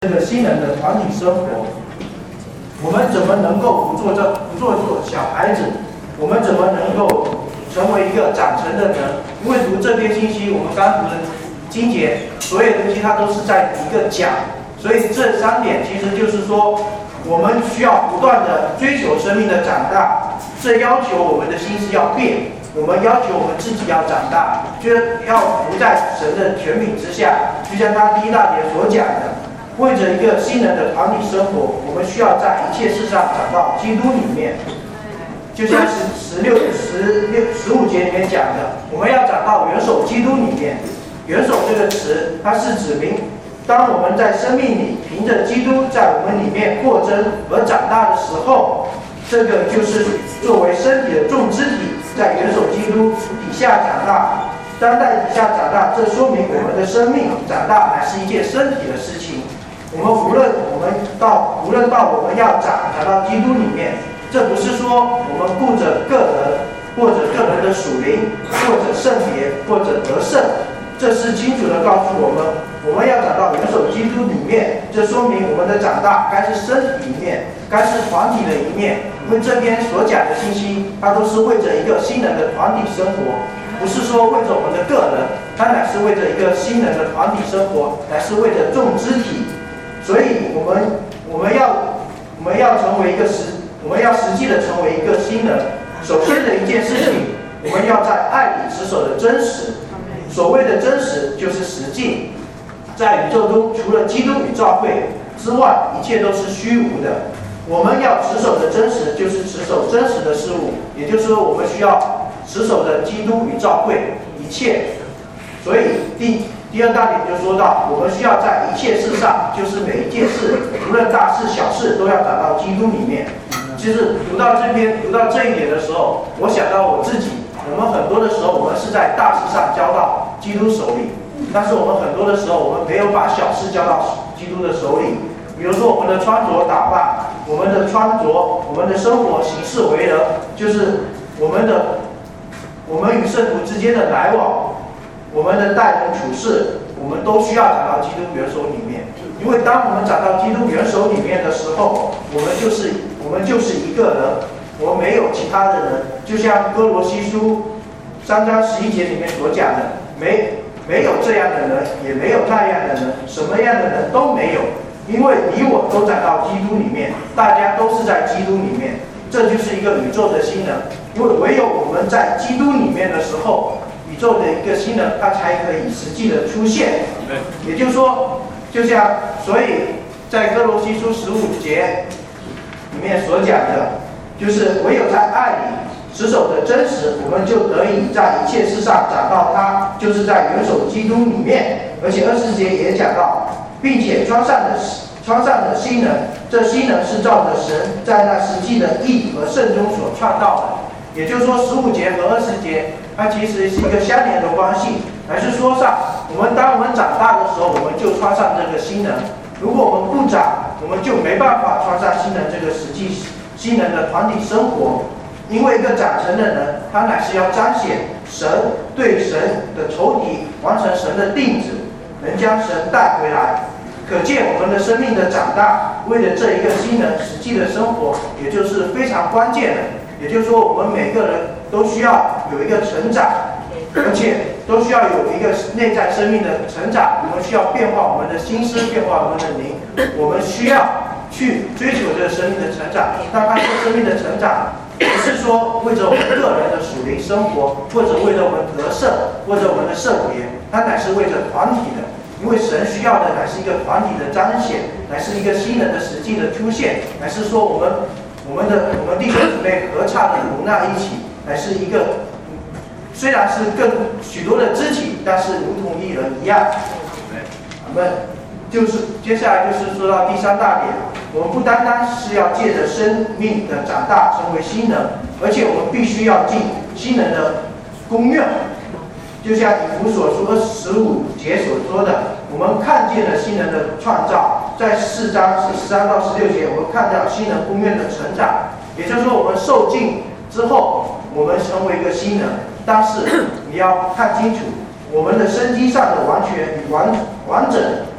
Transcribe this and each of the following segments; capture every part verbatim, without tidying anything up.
这个新人的团体生活，我们怎么能够不做这不做做小孩子？我们怎么能够成为一个长成的人？因为读这篇信息，我们刚读的经节，所有东西它都是在一个讲，所以这三点其实就是说，我们需要不断的追求生命的长大，这要求我们的心思要变，我们要求我们自己要长大，就是要不在神的权柄之下，就像他第一大节所讲的。为着一个新人的团体生活，我们需要在一切事上找到基督里面。就像十十六、十六、十五节里面讲的，我们要找到元首基督里面。元首这个词，它是指明，当我们在生命里凭着基督在我们里面扩增而长大的时候，这个就是作为身体的众肢体，在元首基督底下长大。当在底下长大，这说明我们的生命长大乃是一件身体的事情。我们无论我们到无论到我们要长长到基督里面，这不是说我们顾着个人或者个人的属灵，或者圣别，或者得胜，这是清楚的告诉我们，我们要长到元首基督里面。这说明我们的长大该是身体一面，该是团体的一面。因为这边所讲的信息，它都是为着一个新人的团体生活。不是说为着我们的个人，它乃是为着一个新人的团体生活，乃是为着众肢体。所以我们我们要我们要成为一个实，我们要实际的成为一个新人。首先的一件事情，我们要在爱里持守的真实。所谓的真实，就是实际。在宇宙中，除了基督与教会之外，一切都是虚无的。我们要持守的真实，就是持守真实的事物，也就是说，我们需要持守着基督与教会一切。所以第第二大点就说到，我们需要在一切事上，就是每一件事，无论大事小事，都要找到基督里面。其实读到这边，读到这一点的时候，我想到我自己，我们很多的时候，我们是在大事上交到基督手里，但是我们很多的时候，我们没有把小事交到基督的手里。比如说我们的穿着打扮，我们的穿着，我们的生活行事为人，就是我们的我们与圣徒之间的来往，我们的待人处事，我们都需要找到基督元首里面。因为当我们找到基督元首里面的时候，我们就是我们就是一个人，我们没有其他的人。就像哥罗西书三章十一节里面所讲的，没没有这样的人，也没有那样的人，什么样的人都没有。因为你我都找到基督里面，大家都是在基督里面，这就是一个宇宙的新人。因为唯有我们在基督里面的时候，宇宙的一个新人，它才可以实际的出现。也就是说，就像所以在哥罗西书十五节里面所讲的，就是唯有在爱里持守的真实，我们就得以在一切事上找到它，就是在元首基督里面。而且二十节也讲到，并且穿上的穿上的新人，这新人是照着神在那实际的义和圣中所创造的。也就是说，十五节和二十节，它其实是一个相连的关系，还是说上我们当我们长大的时候，我们就穿上这个新人；如果我们不长，我们就没办法穿上新人这个实际新人的团体生活。因为一个长成的人，他乃是要彰显神对神的仇敌，完成神的定旨，能将神带回来。可见我们的生命的长大，为了这一个新人实际的生活，也就是非常关键的。也就是说，我们每个人都需要有一个成长，而且都需要有一个内在生命的成长。我们需要变化我们的心思，变化我们的灵。我们需要去追求这个生命的成长。但它这个生命的成长，不是说为着我们个人的属灵生活，或者为了我们得胜，或者我们的圣别，它乃是为着团体的。因为神需要的乃是一个团体的彰显，乃是一个新人的实际的出现，乃是说我们我们的我们弟兄姊妹合唱的融纳一起，乃是一个虽然是更许多的肢体，但是如同一人一样。我们就是接下来就是说到第三大点，我们不单单是要借着生命的长大成为新人，而且我们必须要尽新人的功用。就像以弗所书二十五节所说的，我们看见了新人的创造，在四章十三到十六节，我们看到新人功愿的成长。也就是说，我们受尽之后，我们成为一个新人。但是你要看清楚，我们的生机上的完全与完完整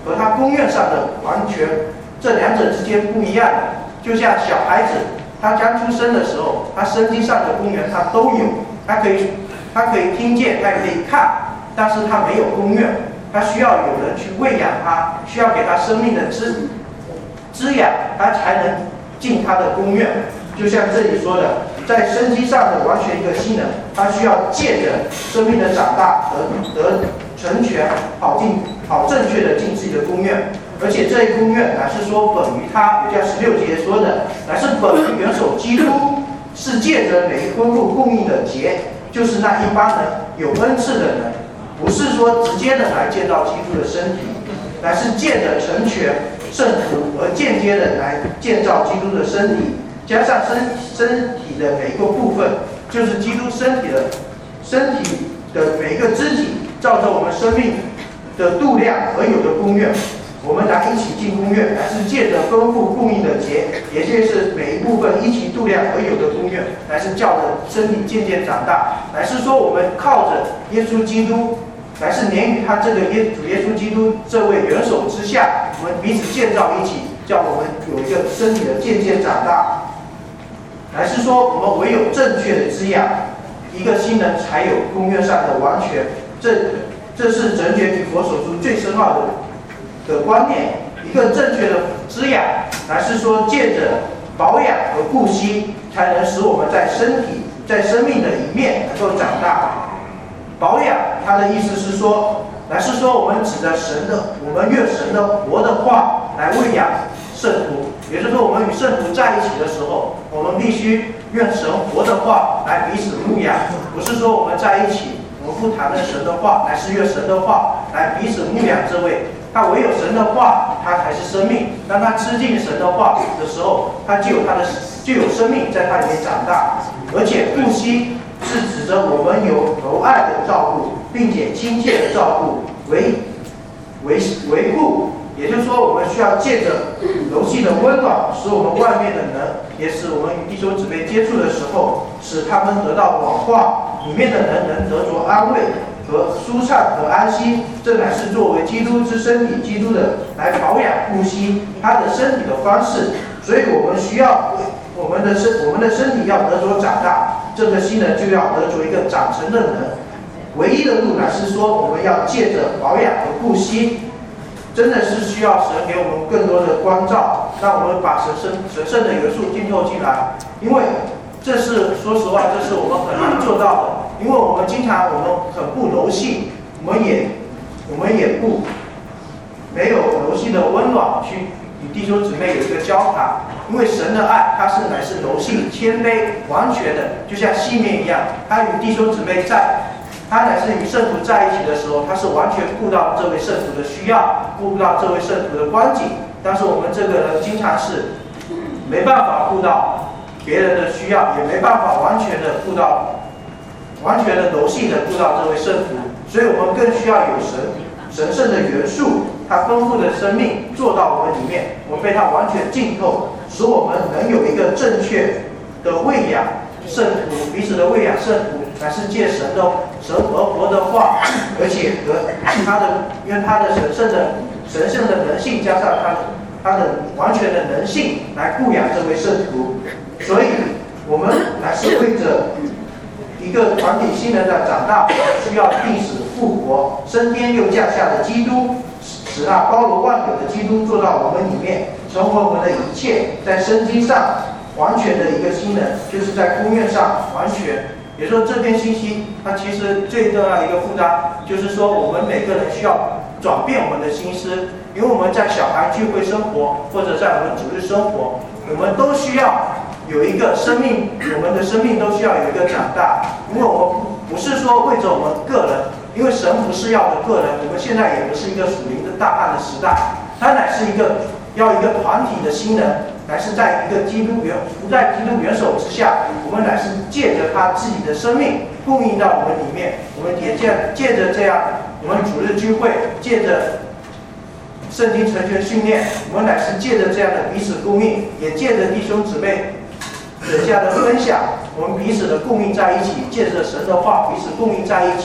和他公愿上的完全，这两者之间不一样的。就像小孩子，他刚出生的时候，他身体上的公愿他都有，他可以他可以听见，他也可以看，但是他没有公愿，他需要有人去喂养他，需要给他生命的滋滋养，他才能尽他的公愿。就像这里说的，在生机上的完全一个新人，他需要借着生命的长大得得成全，好尽好正确的尽自己的公愿。而且这一公愿乃是说本于他，也叫十六节说的，乃是本于元首基督，是借着每一婚妇供应的节，就是那一般人有恩赐的人，不是说直接的来建造基督的身体，乃是借着成全圣徒而间接的来建造基督的身体。加上身身体的每一个部分，就是基督身体的身体的每一个肢体，照着我们生命的度量而有的公愿，我们来一起进公愿，乃是借着丰富供应的节，也就是每一部分一起度量而有的公愿，乃是叫着身体渐渐长大，乃是说我们靠着耶稣基督，乃是连于他这个耶主耶稣基督这位元首之下，我们彼此建造一起，叫我们有一个身体的渐渐长大。乃是说，我们唯有正确的滋养，一个新人才有公愿上的完全。这这是整卷与佛所述最深奥的的观念。一个正确的滋养，乃是说借着保养和顾惜，才能使我们在身体、在生命的一面能够长大。保养，它的意思是说，乃是说我们指着神的，我们用神的活的话来喂养圣徒。也就是说，我们与圣徒在一起的时候，我们必须用神活的话来彼此牧养，不是说我们在一起，我们不谈论神的话，乃是用神的话来彼此牧养这位。他唯有神的话，他才是生命。当他吃进神的话的时候，他就有他的就有生命在他里面长大。而且顾惜是指着我们有柔爱的照顾，并且亲切的照顾，维维维护。也就是说，我们需要借着柔细的温暖，使我们外面的人，也使我们与弟兄姊妹接触的时候，使他们得到广化，里面的人能得着安慰和舒畅和安息。这乃是作为基督之身体，基督的来保养顾惜他的身体的方式。所以我们需要我们的身，我们的身体要得着长大，这个新人就要得着一个长成的人。唯一的路乃是说，我们要借着保养和顾惜。真的是需要神给我们更多的关照，让我们把神圣神圣的元素浸透进来。因为这是说实话，这是我们很难做到的。因为我们经常我们很不柔细，我们也我们也不没有柔细的温暖去与弟兄姊妹有一个交谈。因为神的爱，它是乃是柔细、谦卑、完全的，就像细面一样，他与弟兄姊妹在。他乃是与圣徒在一起的时候，他是完全顾到这位圣徒的需要，顾不到这位圣徒的光景。但是我们这个人经常是没办法顾到别人的需要，也没办法完全的顾到、完全的柔性的顾到这位圣徒。所以我们更需要有神神圣的元素，他丰富的生命做到我们里面，我们被他完全浸透，使我们能有一个正确的喂养圣徒，彼此的喂养圣徒。乃是借神的神而活的话，而且和他的因为他的神圣的神圣的人性，加上他的他的完全的人性来顾养这位圣徒，所以我们乃是为着一个团体新人的长大，需要病死复活、升天又降下的基督，使那包罗万有的基督做到我们里面，成为我们的一切，在生机上完全的一个新人，就是在公愿上完全。也就是说，这篇信息它其实最重要的一个负担，就是说我们每个人需要转变我们的心思，因为我们在小孩聚会生活，或者在我们主日生活，我们都需要有一个生命，我们的生命都需要有一个长大，因为我们不是说为着我们个人，因为神不是要的个人，我们现在也不是一个属灵的大汉的时代，它乃是一个要一个团体的新人。乃是在一个基督元不在基督元首之下，我们乃是借着他自己的生命供应到我们里面，我们也借借着这样，我们主日聚会，借着圣经成全训练，我们乃是借着这样的彼此供应，也借着弟兄姊妹等下的分享，我们彼此的供应在一起，借着神的话彼此供应在一起，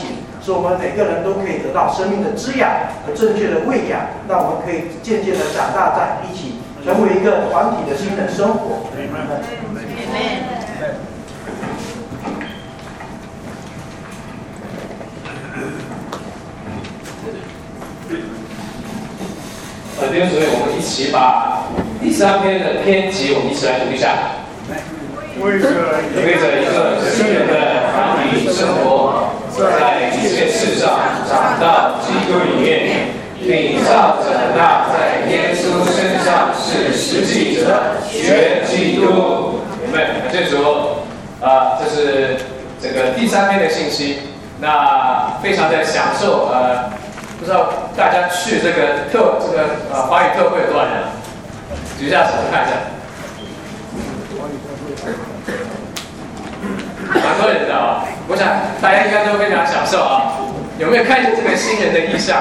使我们每个人都可以得到生命的滋养和正确的喂养，让我们可以渐渐的长大在一起，成为一个团体的新人生活。 呃，弟兄姊妹，我们一起把第三篇的篇集，我们一起来读一下。 为着为着一个新人的团体生活，在一切事上长到基督里面，并照着那在耶稣身上是实际者学基督。我们感谢主啊，这是这个第三篇的信息。那非常的享受，呃，不知道大家去这个特这个呃华语特会有多少人？举一下手看一下。蛮多人的啊，我想大家应该都非常享受啊。有没有看见这个新人的意象？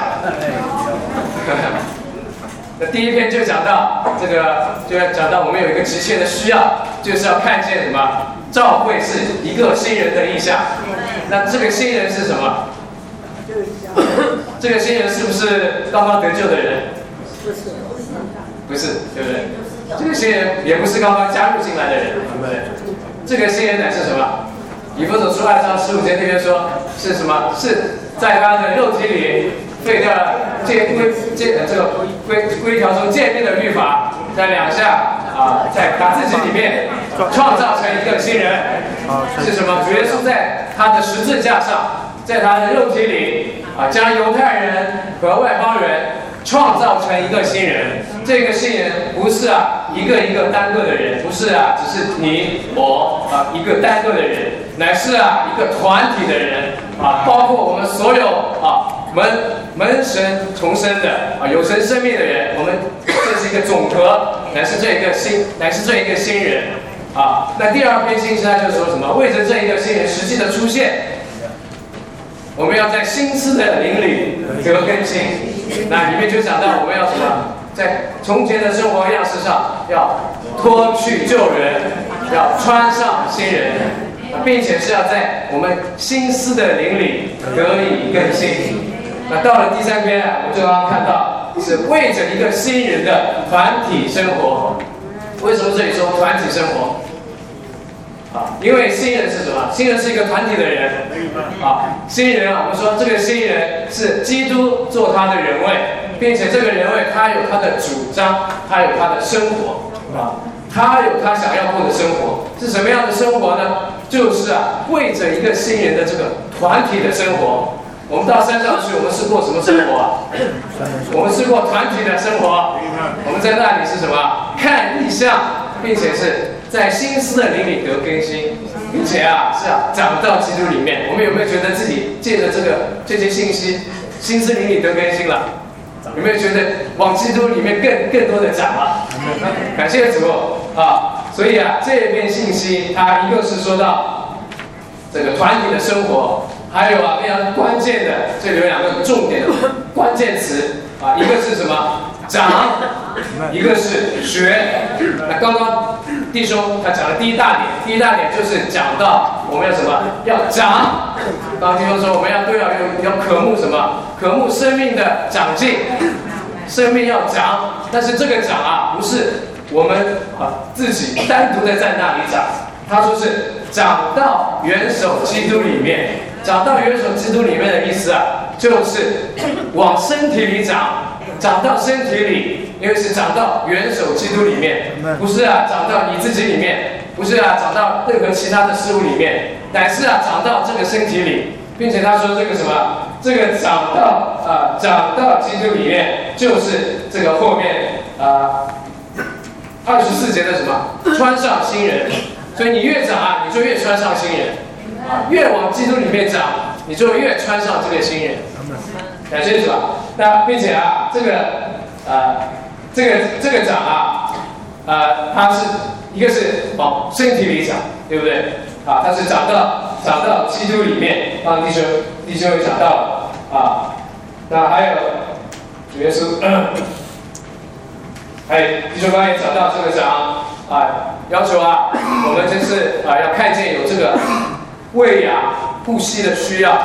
那第一篇就讲到这个，就要讲到我们有一个急切的需要，就是要看见什么？教会是一个新人的意象。那这个新人是什么？这个新人是不是刚刚得救的人？不是，不是，对不对？这个新人也不是刚刚加入进来的人，对不对？这个新人乃是什么？以弗所书二章十五节那边说是什么？是在他的肉体里废掉了戒规戒这个规规条中诫命的律法，在两下啊，在他自己里面创造成一个新人。是什么？主耶稣在他的十字架上，在他的肉体里啊，将犹太人和外邦人创造成一个新人。这个新人不是啊一个一个单个的人，不是啊只是你我啊一个单个的人，乃是啊一个团体的人啊，包括我们所有啊门门神重生的啊有神生命的人，我们这是一个总和，乃是这一个新，乃是这一个新人啊。那第二篇信息他就说什么？为着这一个新人实际的出现，我们要在心思的灵里得更新。那里面就讲到我们要什么？在从前的生活样式上，要脱去旧人，要穿上新人，并且是要在我们心思的灵里得以更新。那到了第三篇啊，我们就刚刚看到是为着一个新人的团体生活。为什么这里说团体生活？啊，因为新人是什么？新人是一个团体的人。啊，新人啊，我们说这个新人是基督做他的人位。并且这个人位他有他的主张，他有他的生活啊，他有他想要过的生活。是什么样的生活呢？就是啊，为着一个新人的这个团体的生活。我们到山上去，我们是过什么生活啊？我们是过团体的生活。我们在那里是什么？看异象，并且是在心思的灵里得更新，并且啊是啊长到基督里面。我们有没有觉得自己借着这个这些信息，心思灵里得更新了？有没有觉得往基督里面更更多的长了？感谢主啊！所以啊，这一篇信息它一个是说到这个团体的生活，还有啊非常关键的，这里有两个重点关键词啊，一个是什么？长，一个是学。那刚刚弟兄他讲的第一大点，第一大点就是讲到我们要什么？要长。刚刚弟兄说我们要都要要渴慕什么？渴慕生命的长进，生命要长。但是这个长啊，不是我们啊自己单独的在那里长，他说是长到元首基督里面。长到元首基督里面的意思啊，就是往身体里长，长到身体里，因为是长到元首基督里面，不是啊长到你自己里面，不是啊长到任何其他的事物里面，乃是啊长到这个身体里，并且他说这个什么，这个长到啊长到基督里面，就是这个后面啊二十四节的什么穿上新人，所以你越长啊，你就越穿上新人。啊，越往基督里面长，你就越穿上这个新人。感谢主啊！那并且啊，这个呃，这个这个长啊，呃，它是一个是往身体里长，对不对？啊，它是长到长到基督里面。刚刚弟兄弟兄也讲到了啊，那还有主耶稣，嗯、还有弟兄刚才也讲到这个长啊，要求啊，我们就是啊要看见有这个喂养、呼吸的需要，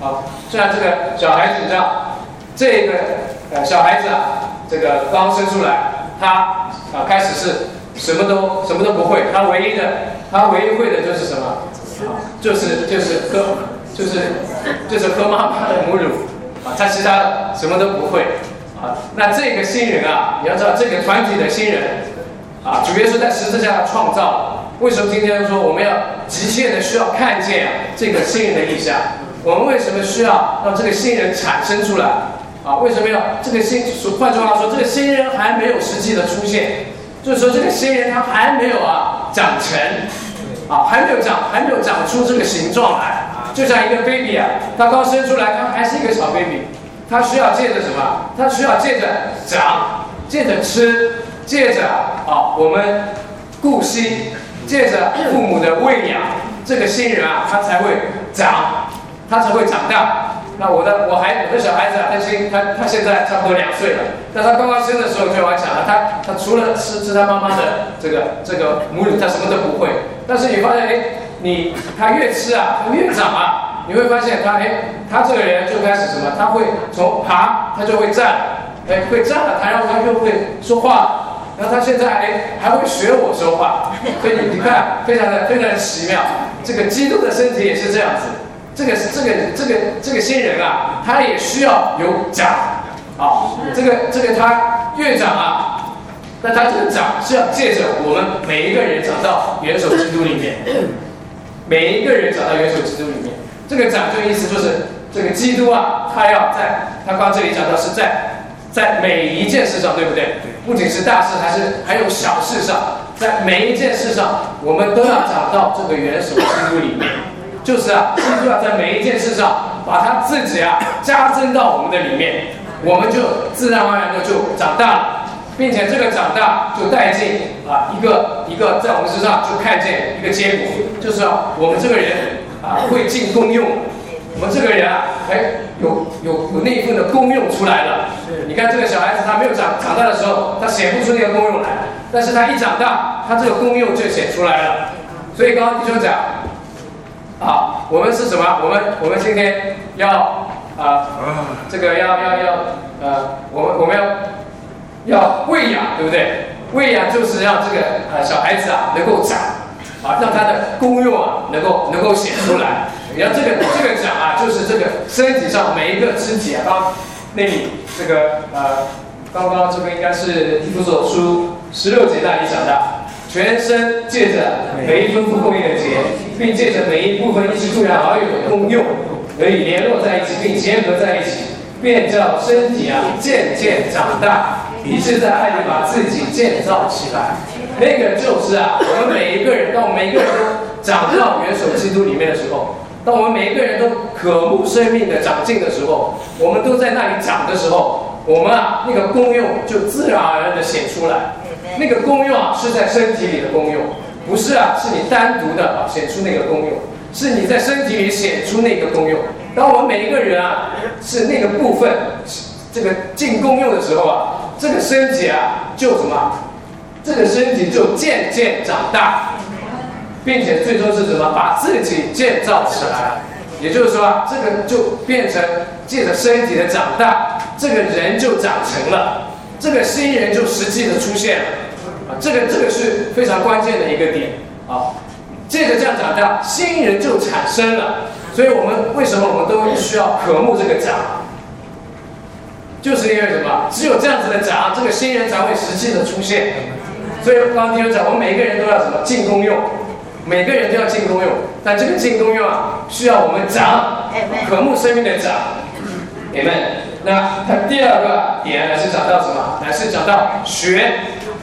啊，虽然这个小孩子你知道，这个呃小孩子啊，这个刚生出来，他啊开始是什么都什么都不会，他唯一的他唯一会的就是什么？啊，就是就是喝就是就是喝妈妈的母乳啊，他其他什么都不会啊。那这个新人啊，你要知道这个团体的新人啊，主耶稣在十字架上创造。为什么今天说我们要急切的需要看见啊这个新人的意象？我们为什么需要让这个新人产生出来？啊，为什么要这个新？换句话说，这个新人还没有实际的出现，就是说这个新人他还没有啊长成，啊还没有长，还没有长出这个形状来。就像一个 baby 啊，他刚生出来，他还是一个小 baby， 他需要借着什么？他需要借着长，借着吃，借着啊我们顾惜。借着父母的喂养，这个新人啊，他才会长，他才会长大。那我的我还我的小孩子啊，他现他他现在差不多两岁了。那他刚刚生的时候，就我讲了，他他除了吃吃他妈妈的这个这个母乳，他什么都不会。但是你发现，哎，你他越吃啊，他越长啊，你会发现他哎，他这个人就开始什么？他会从爬，他就会站，哎，会站了，他然后他就会说话。然后他现在哎还会学我说话，所以你你看非常的非常的奇妙。这个基督的身体也是这样子，这个这个这个这个新人啊，他也需要有长啊，这个这个他越长啊，那他这个长是要借着我们每一个人长到元首基督里面，每一个人长到元首基督里面。这个长就意思就是这个基督啊，他要在他刚这里讲到是在。在每一件事上，对不对？不仅是大事，还是还有小事上，在每一件事上，我们都要找到这个元首基督里面。就是啊，基督要在每一件事上把他自己啊加增到我们的里面，我们就自然而然的就长大了，并且这个长大就带进啊一个一个在我们身上就看见一个结果，就是啊我们这个人啊会尽功用。我们这个人啊，哎，有有有那一份的功用出来了。你看这个小孩子，他没有长长大的时候，他显不出那个功用来，但是他一长大，他这个功用就显出来了。所以刚刚弟兄讲，啊，我们是什么？我们我们今天要啊，这个要要要呃，我们我们要要喂养，对不对？喂养就是让这个呃小孩子啊能够长，啊，让他的功用啊能够能够显出来。你看这个这个长啊，就是这个身体上每一个肢体啊，刚那里这个呃，刚刚这个应该是以弗所书十六节那里讲的，全身借着每一分不供应的节，并借着每一部分一起助养而有的功用，可以联络在一起，并结合在一起，便叫身体啊渐渐长大，以致在爱里把自己建造起来。那个就是啊，我们每一个人，当我们每一个人都长到元首基督里面的时候。当我们每一个人都渴慕生命的长进的时候，我们都在那里长的时候，我们啊那个功用就自然而然的显出来。那个功用啊是在身体里的功用，不是啊是你单独的啊显出那个功用，是你在身体里显出那个功用。当我们每一个人啊是那个部分这个进功用的时候啊，这个身体啊就什么？这个身体就渐渐长大。并且最终是什么？把自己建造起来，也就是说啊，这个就变成借着身体的长大，这个人就长成了，这个新人就实际的出现了，啊，这个这个是非常关键的一个点啊。借着这样长大，新人就产生了。所以我们为什么我们都需要渴慕这个长？就是因为什么？只有这样子的长，这个新人才会实际的出现。所以刚刚弟兄讲，我们每一个人都要什么？进功用。每个人都要进功用，但这个进功用啊，需要我们长，渴慕生命的长。Amen。那它第二个点呢是讲到什么？乃是讲到学。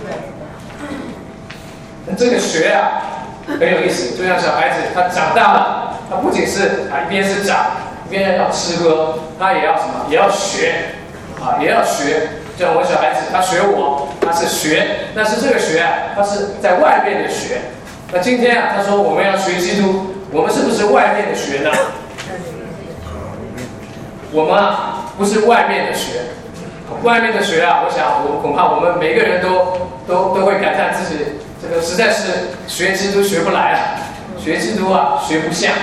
那这个学啊很有意思，就像小孩子他长大了，他不仅是啊一边是长，一边要吃喝，他也要什么？也要学啊，也要学。像我小孩子，他学我，他是学，但是这个学啊，他是在外面的学。那今天啊，他说我们要学基督，我们是不是外面的学呢？我们啊，不是外面的学，外面的学啊，我想我恐怕我们每个人都都都会感叹自己这个实在是学基督学不来啊，学基督啊学不像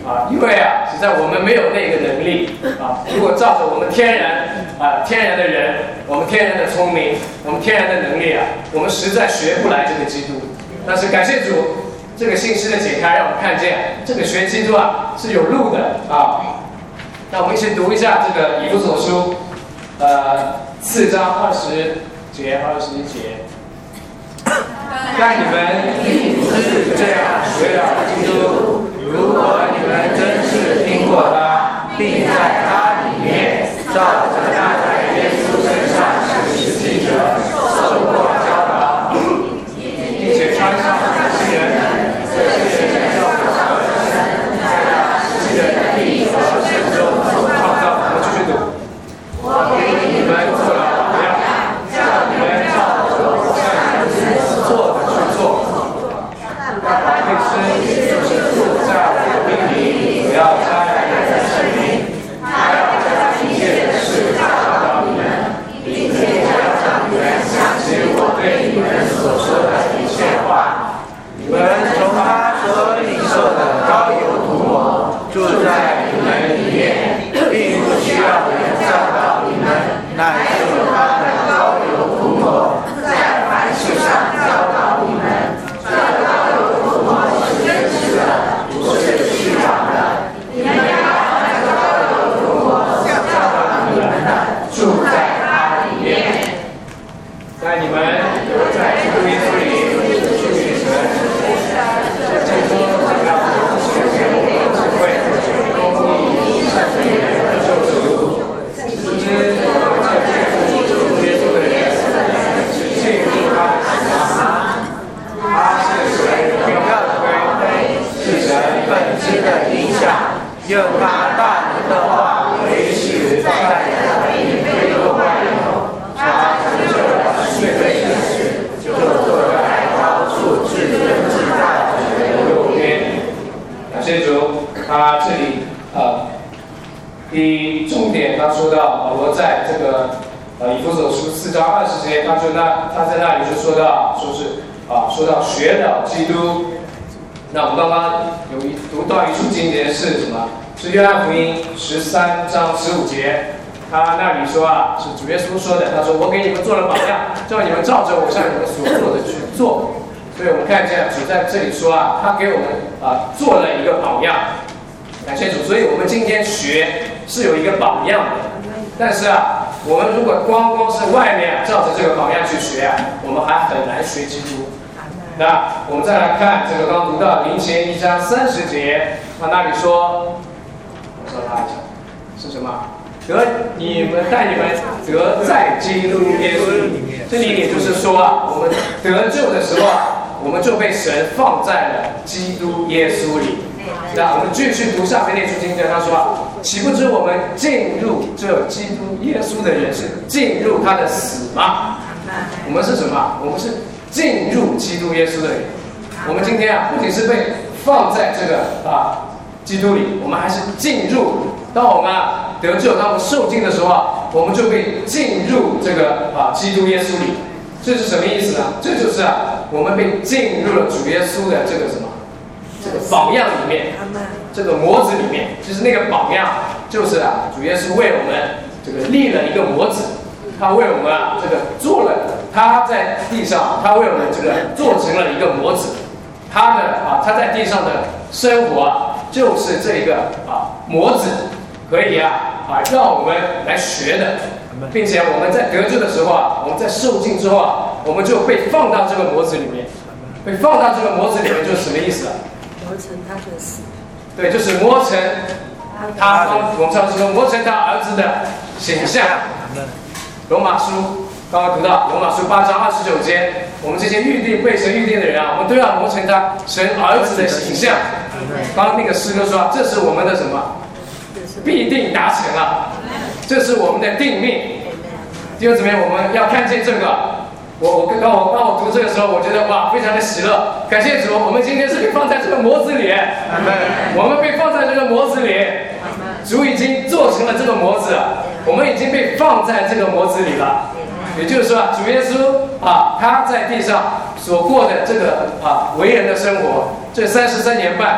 啊，因为啊，实在我们没有那个能力啊。如果照着我们天然啊天然的人，我们天然的聪明，我们天然的能力啊，我们实在学不来这个基督。但是感谢主，这个信息的解开，让我们看见这个学基督啊是有路的啊。那我们一起读一下这个以弗所书，呃，四章二十节、二十一节。但你们不是这样学了基督，如果你们真是听过他，并在他里面照着那在耶稣身上实际的受过教导，并且穿上这些人，这些人要和神在那实际的力和神中创造。我们继续读。我给你们做了榜样，叫你们照着我向你们做的去做。那保惠师就是住在我的命里，不要加害人的生命，他要将一切的事教导你们，并且要让你们想起我对你们所说的一切话。你们从他所领受的膏油涂抹，住在你们里面，并不需要人教导你们，乃是他的膏油涂抹在凡事上教导你们。这膏油涂抹是真实的，不是虚妄的。你们要按膏油涂抹教导你们的，住在他里面。在你们留在基督耶稣里，去神，这说只要学学我的智慧，公义、善良的救主，不知我们这基督耶稣的人，是进入他的喜乐。他是神荣耀的辉，是神本质的影响，用他大能的话维持在人并非落外有。他成就了岁月的事，就坐在高处至尊至大的右边。感谢主，他这里呃，第重点他说到保罗在这个呃以弗所书四章二十节，他就那他在那里就说到说是。啊，说到学了基督，那我们刚刚有一读到一处经节是什么？是约翰福音十三章十五节，他那里说啊，是主耶稣说的，他说我给你们做了榜样，叫你们照着我向你们所做的去做。所以我们看见主在这里说啊，他给我们啊做了一个榜样，感谢主。所以我们今天学是有一个榜样的，但是啊。我们如果光光是外面照着这个榜样去学啊，我们还很难学基督。那我们再来看这个刚读到林前一章三十节，他那里说，我说他讲是什么？得你们带你们得在基督耶稣里面。这里也就是说啊，我们得救的时候啊，我们就被神放在了基督耶稣里。那我们继续读上面那处经节，他说。岂不知我们进入这基督耶稣的人是进入他的死吗？我们是什么？我们是进入基督耶稣的人。我们今天啊，不仅是被放在这个啊基督里，我们还是进入。当我们啊得救，当我们受浸的时候啊，我们就被进入这个啊基督耶稣里。这是什么意思呢？这就是啊，我们被进入了主耶稣的这个什么？这个榜样里面，这个模子里面，就是那个榜样，就是啊，主耶稣为我们这个立了一个模子，他为我们啊这个做了，他在地上，他为我们这个做成了一个模子，他的啊他在地上的生活啊，就是这个啊模子，可以啊啊让我们来学的，并且我们在得救的时候啊，我们在受浸之后啊，我们就被放到这个模子里面，被放到这个模子里面，就是什么意思啊？ 磨成他的死， 对，就是磨成他，我们上次说磨成他儿子的形象。罗马书刚刚读到罗马书八章二十九节，我们这些预定被神预定的人啊，我们都要磨成他神儿子的形象。刚刚那个诗歌说，这是我们的什么？必定达成了，这是我们的定命。弟兄姊妹，我们要看见这个。我我刚我当我读这个时候，我觉得哇，非常的喜乐，感谢主，我们今天是被放在这个模子里，我们被放在这个模子里，主已经做成了这个模子，我们已经被放在这个模子里了。也就是说，主耶稣啊，他在地上所过的这个啊为人的生活，这三十三年半，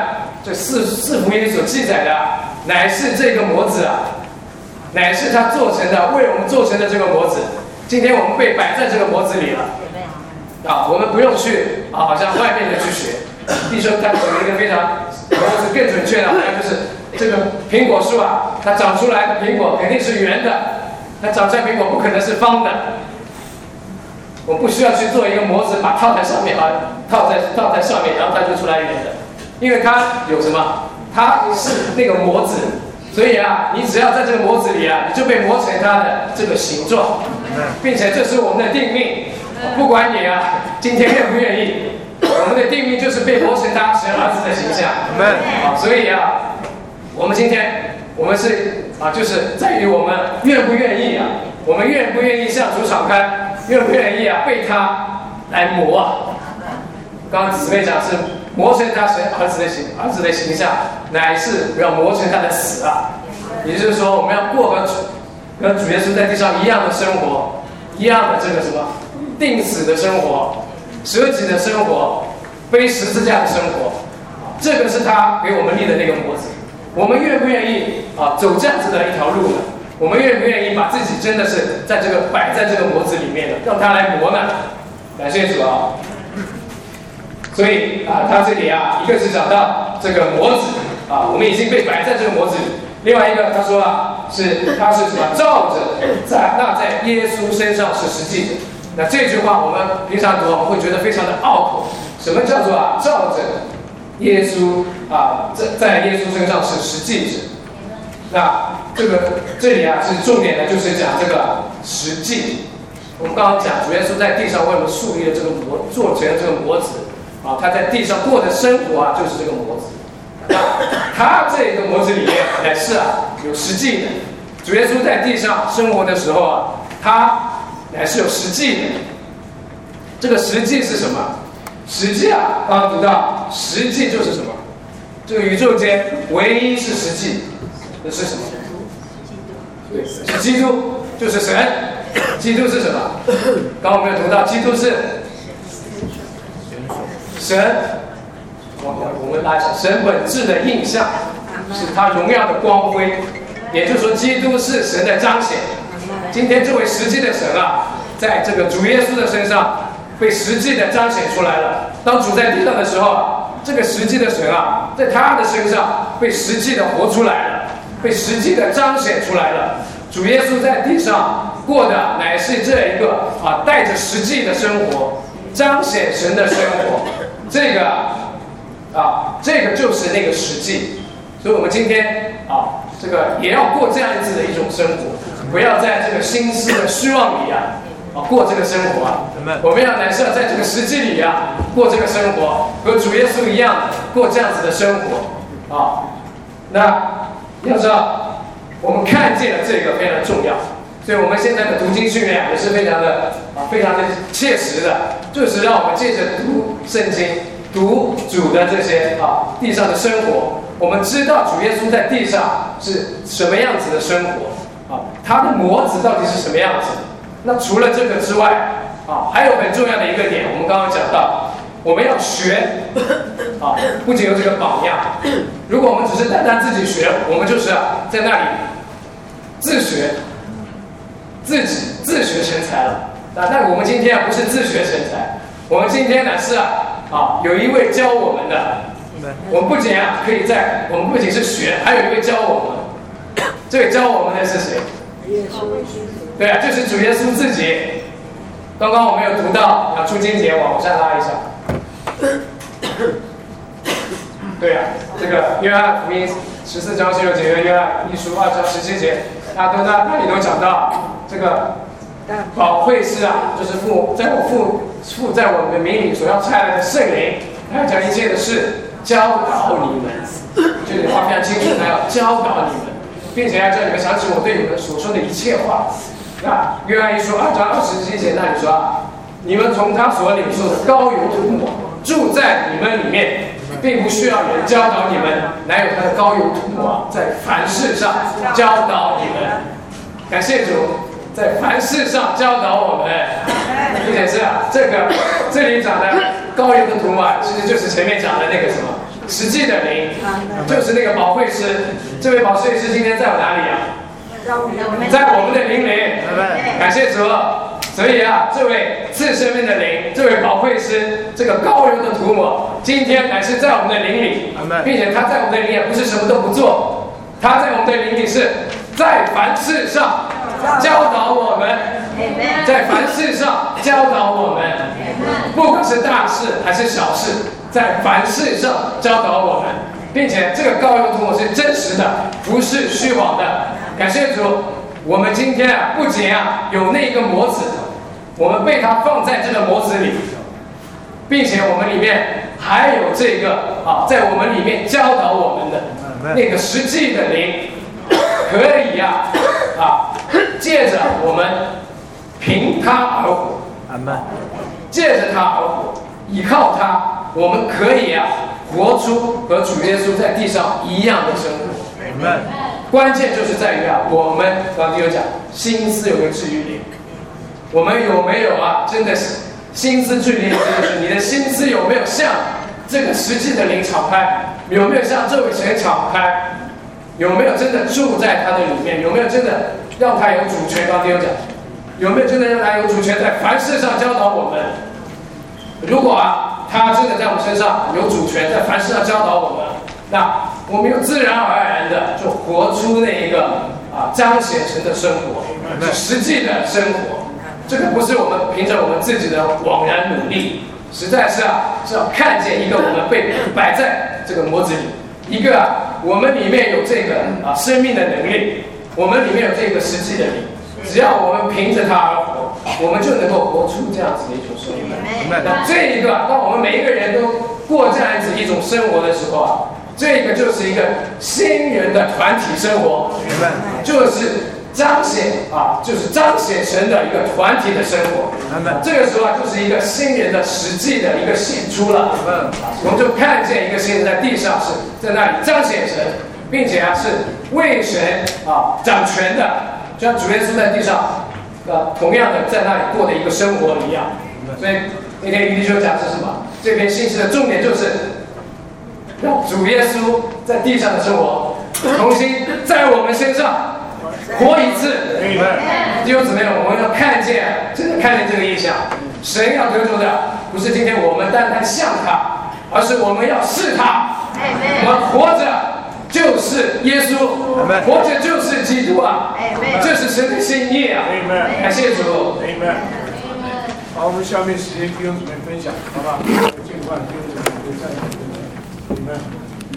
这四四福音所记载的，乃是这个模子啊，乃是他做成的，为我们做成的这个模子。今天我们被摆在这个模子里了，啊，我们不用去啊，好像外面的去学。弟兄他举了一个非常模子更准确的，好像就是这个苹果树啊，它长出来的苹果肯定是圆的，它长出来苹果不可能是方的。我不需要去做一个模子，把它套在上面，把套在套在上面，然后它就出来圆的，因为它有什么？它是那个模子，所以啊，你只要在这个模子里啊，你就被磨成它的这个形状，并且这是我们的定命。不管你啊，今天愿不愿意，我们的定命就是被磨成他神儿子的形象。啊，所以啊，我们今天我们是啊，就是在于我们愿不愿意啊，我们愿不愿意向主敞开，愿不愿意啊被他来磨啊。刚刚姊妹讲是磨成他神儿子的形儿子的形象，乃是不要磨成他的死啊。也就是说，我们要过和主跟主耶稣在地上一样的生活，一样的这个什么定死的生活，舍己的生活，背十字架的生活，这个是他给我们立的那个模子。我们愿不愿意啊走这样子的一条路呢？我们愿不愿意把自己真的是在这个摆在这个模子里面呢？让他来磨呢？感谢主啊！所以啊，他这里啊，一个是讲到这个模子啊，我们已经被摆在这个模子里。另外一个他说啊，是他是什么？照着在那在耶稣身上是实际的。那这句话我们平常读，我们会觉得非常的拗口。什么叫做啊？照着耶稣啊，在在耶稣身上是实际者。那这个这里啊是重点的，就是讲这个实际。我们刚刚讲主耶稣在地上为我们树立了这个模，做成了这个模子啊，他在地上过的生活啊，就是这个模子。那他这个模子里面乃是啊有实际的。主耶稣在地上生活的时候啊，他乃是有实际的。这个实际是什么？实际啊，刚刚读到实际就是什么？这个宇宙间唯一是实际的是什么？对，是基督，就是神。基督是什么？刚刚我们有读到，基督是神。我们来神本质的印象，是他荣耀的光辉。也就是说，基督是神的彰显。今天这位实际的神啊，在这个主耶稣的身上被实际的彰显出来了。当主在地上的时候，这个实际的神啊，在他的身上被实际的活出来了，被实际的彰显出来了。主耶稣在地上过的乃是这一个啊，带着实际的生活，彰显神的生活。这个啊，这个就是那个实际。所以我们今天啊，这个也要过这样子的一种生活，不要在这个心思的虚妄里啊，啊过这个生活啊。我们要乃是要在这个实际里啊过这个生活，和主耶稣一样过这样子的生活啊。那要知道，我们看见了这个非常重要，所以我们现在的读经训练也是非常的啊，非常的切实的，就是让我们借着读圣经。读主的这些啊地上的生活，我们知道主耶稣在地上是什么样子的生活啊，他的模子到底是什么样子？那除了这个之外啊，还有很重要的一个点，我们刚刚讲到，我们要学啊，不仅有这个榜样，如果我们只是单单自己学，我们就是啊在那里自学，自己自学成才了啊。但我们今天啊不是自学成才，我们今天呢是啊。啊，有一位教我们的，我们不仅啊可以在，我们不仅是学，还有一位教我们。这位教我们的是谁？对啊，就是主耶稣自己。刚刚我们有读到，啊，出经节往上拉一下。对啊，这个约翰福音十四章十六节，约翰一书二章十七节，那都那那里都讲到这个。保惠师啊，就是父在我父父在我们的名里所要差来的圣灵，他要将一切的事教导你们，这里话非常清楚，他要教导你们，并且要叫你们想起我对你们所说的一切话。那约翰一书二章二十七节那里说啊，你们从他所领受的膏油涂抹，住在你们里面，并不需要人教导你们，乃有他的膏油涂抹，在凡事上教导你们。感谢主。在凡事上教导我们，并且是啊，这个这里讲的膏油的涂抹，其实就是前面讲的那个什么实际的灵，就是那个保惠师。这位保惠师今天在我哪里啊？在我们的灵里。感谢主。所以啊，这位赐生命的灵，这位保惠师，这个膏油的涂抹，今天乃是在我们的灵里，并且他在我们的灵里不是什么都不做，他在我们的灵里是在凡事上教导我们，在凡事上教导我们，不管是大事还是小事，在凡事上教导我们，并且这个膏油涂抹是真实的，不是虚谎的。感谢主，我们今天啊，不仅啊有那个模子，我们被它放在这个模子里，并且我们里面还有这个啊，在我们里面教导我们的那个实际的灵，可以呀啊，啊，借着我们凭它而活，借着它而活，依靠它，我们可以啊活出和主耶稣在地上一样的生活。关键就是在于啊，我们刚刚有讲，心思有没有治愈灵？我们有没有啊？真的是心思治愈灵，就是你的心思有没有向这个实际的灵敞开？有没有向这位神敞开？有没有真的住在他的里面？有没有真的让他有主权？刚刚有讲，有没有真的让他有主权，在凡事上教导我们？如果啊，他真的在我们身上有主权，在凡事上教导我们，那我们又自然而然的就活出那一个啊彰显神的生活，是实际的生活。这个不是我们凭着我们自己的枉然努力，实在是啊是要看见一个我们被摆在这个模子里，一个啊我们里面有这个啊生命的能力，我们里面有这个实际的灵，只要我们凭着它而活，我们就能够活出这样子的一种生活。那这一个，当我们每一个人都过这样子一种生活的时候啊，这个就是一个新人的团体生活，就是彰显啊，就是彰显神的一个团体的生活。这个时候啊，就是一个新人的实际的一个显出了。我们就看见一个新人在地上是在那里彰显神，并且啊是为神啊掌权的，就像主耶稣在地上啊同样的在那里过的一个生活一样。所以那天余弟兄讲是什么？这篇信息的重点就是让主耶稣在地上的生活重新在我们身上活一次。弟兄姊妹，我们要看见，真的看见这个意象。神要得着的不是今天我们单单像他，而是我们要是他。我们活着就是耶稣，活着就是基督啊！这是神的心意啊！感谢主。 好，我们下面时间弟兄姊妹分享，好不好？尽快弟兄姊妹站起来。